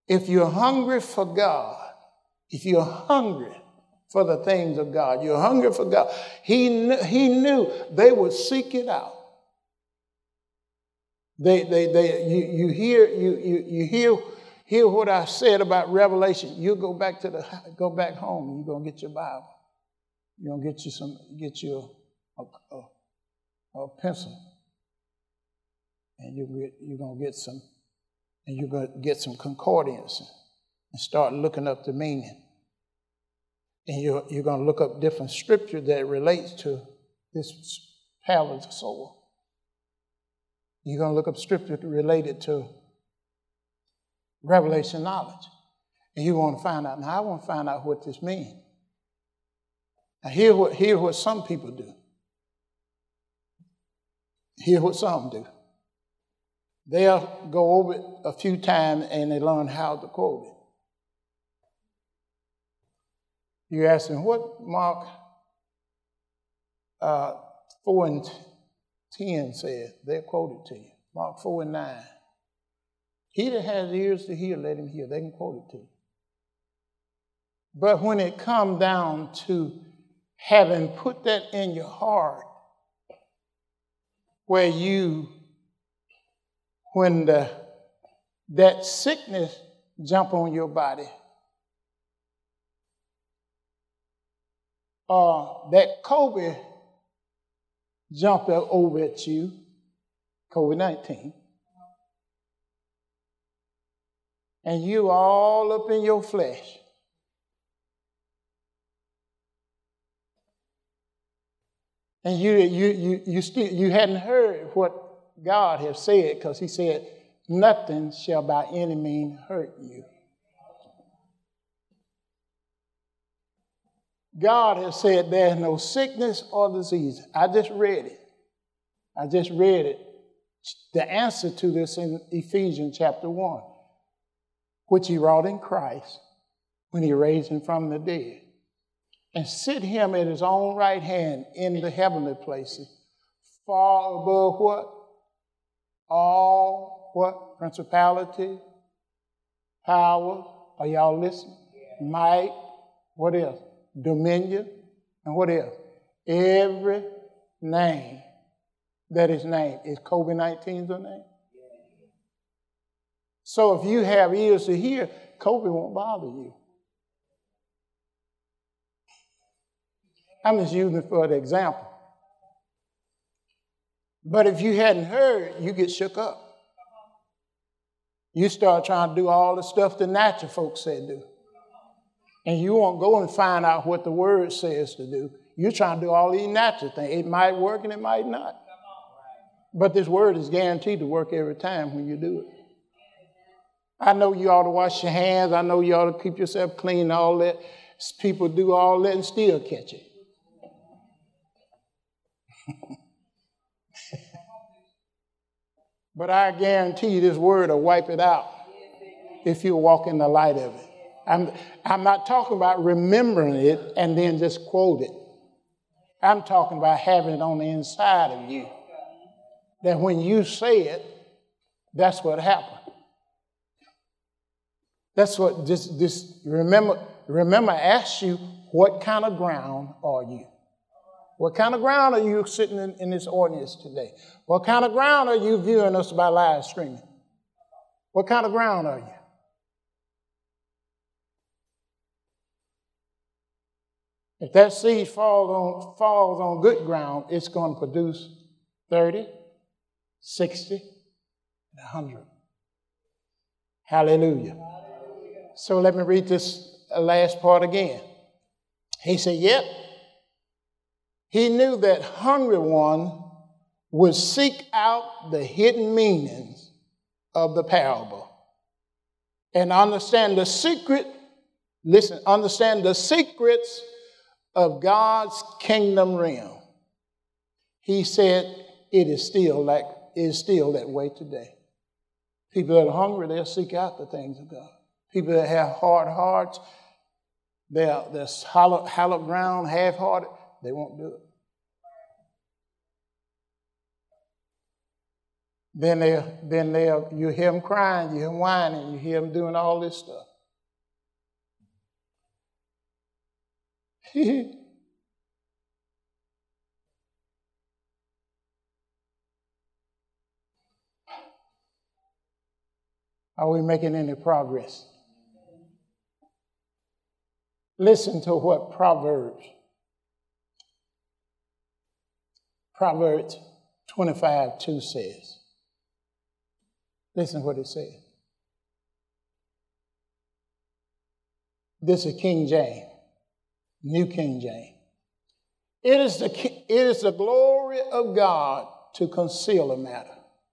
If you're hungry for God, if you're hungry for the things of God, you're hungry for God, he knew they would seek it out. You hear what I said about Revelation. You go back home and you're gonna get your Bible. You're gonna get you a pencil, and you're gonna get some concordance and start looking up the meaning. And you're going to look up different scripture that relates to this parable of the sower. You're going to look up scripture related to revelation knowledge. And you want to find out. Now, I want to find out what this means. Now, hear what some people do. Hear what some do. They'll go over it a few times and they learn how to quote it. You ask them, what Mark 4:10 said? They'll quote it to you. Mark 4:9. He that has ears to hear, let him hear. They can quote it to you. But when it comes down to having put that in your heart, where when that sickness jump on your body, that COVID jumped over at you, COVID-19, and you all up in your flesh. And you hadn't heard what God has said, because he said, nothing shall by any means hurt you. God has said there's no sickness or disease. I just read it. The answer to this in Ephesians chapter 1, which he wrought in Christ when he raised him from the dead, and sit him at his own right hand in the heavenly places, far above what? All what? Principality, power. Are y'all listening? Might. What else? Dominion. And what else? Every name that is named. Is COVID-19 the name? So if you have ears to hear, COVID won't bother you. I'm just using it for the example. But if you hadn't heard, you get shook up. You start trying to do all the stuff the natural folks say do. And you won't go and find out what the word says to do. You're trying to do all these natural things. It might work and it might not. But this word is guaranteed to work every time when you do it. I know you ought to wash your hands. I know you ought to keep yourself clean and all that. People do all that and still catch it. But I guarantee you this word will wipe it out if you walk in the light of it. I'm not talking about remembering it and then just quote it. I'm talking about having it on the inside of you. That when you say it, that's what happened. That's what this remember, I asked you, what kind of ground are you? What kind of ground are you sitting in this audience today? What kind of ground are you viewing us by live streaming? What kind of ground are you? If that seed falls on good ground, it's going to produce 30, 60, and 100. Hallelujah. So let me read this last part again. He said, yep. He knew that hungry one would seek out the hidden meanings of the parable and understand the secrets of God's kingdom realm. He said it is still that way today. People that are hungry, they'll seek out the things of God. People that have hard hearts, they're hollow ground, half-hearted, they won't do it. you hear them crying, you hear them whining, you hear them doing all this stuff. Are we making any progress? Listen to what Proverbs 25:2 says. Listen to what it says. This is King James, New King James. It is the glory of God to conceal a matter.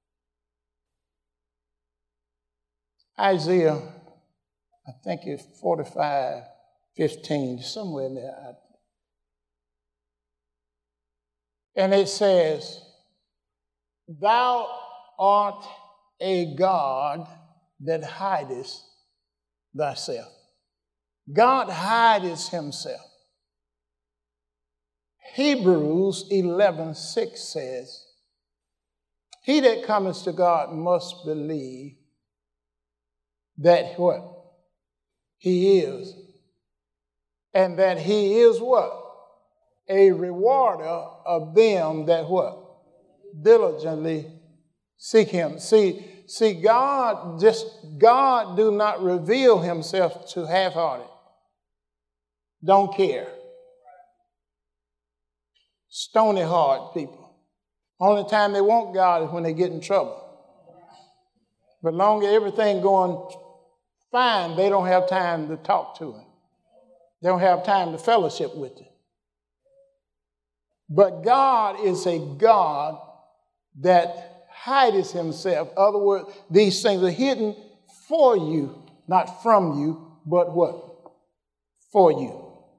Isaiah, I think it's 45:15, somewhere in there. And it says, "Thou art a God that hidest thyself." God hides himself. Hebrews 11:6 says, "He that cometh to God must believe that what? He is. And that he is what? A rewarder of them that what? Diligently seek him." See, God do not reveal himself to half-hearted. Don't care. Stony-hearted people. Only time they want God is when they get in trouble. But long as everything going fine, they don't have time to talk to him. They don't have time to fellowship with him. But God is a God that hides himself. In other words, these things are hidden for you, not from you, but what? For you.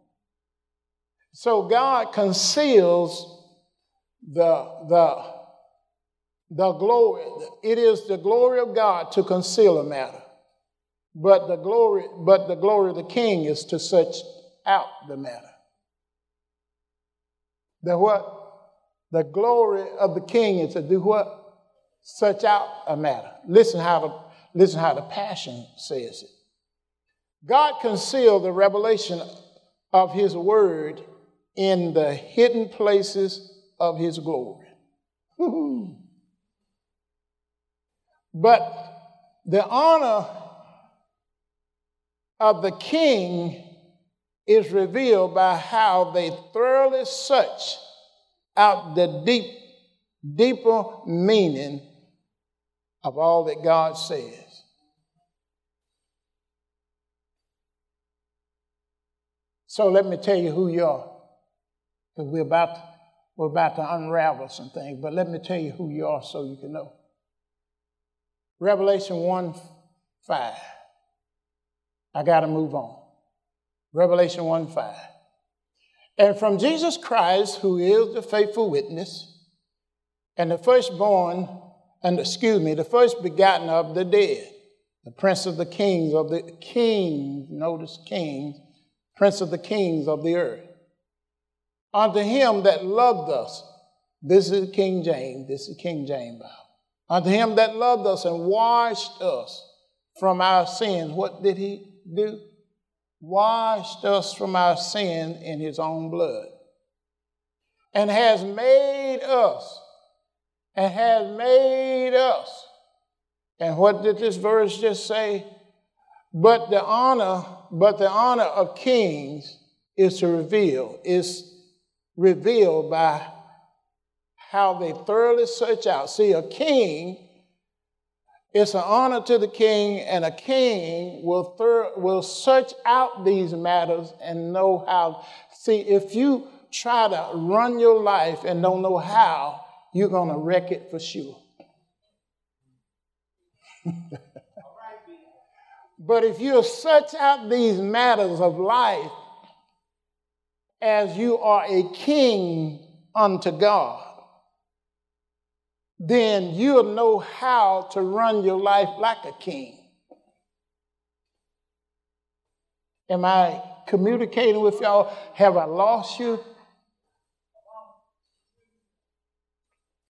So God conceals the glory. It is the glory of God to conceal a matter. But the glory of the king is to search out the matter. The what? The glory of the king is to do what? Search out a matter. Listen how the Passion says it. God concealed the revelation of his word in the hidden places of his glory. But the honor of the king is revealed by how they thoroughly search out the deeper meaning of all that God says. So let me tell you who you are, because we're about to unravel some things, but let me tell you who you are so you can know. Revelation 1:5. I got to move on. Revelation 1:5. "And from Jesus Christ, who is the faithful witness, and the first begotten of the dead, the prince of the kings of the kings, notice kings, prince of the kings of the earth, unto him that loved us," this is King James Bible, "unto him that loved us and washed us from our sins." What did he do? Washed us from our sin in his own blood. And has made us. And what did this verse just say? But the honor of kings is revealed by how they thoroughly search out. See, a king, it's an honor to the king, and a king will search out these matters and know how. See, if you try to run your life and don't know how, you're going to wreck it for sure. But if you search out these matters of life as you are a king unto God, then you'll know how to run your life like a king. Am I communicating with y'all? Have I lost you?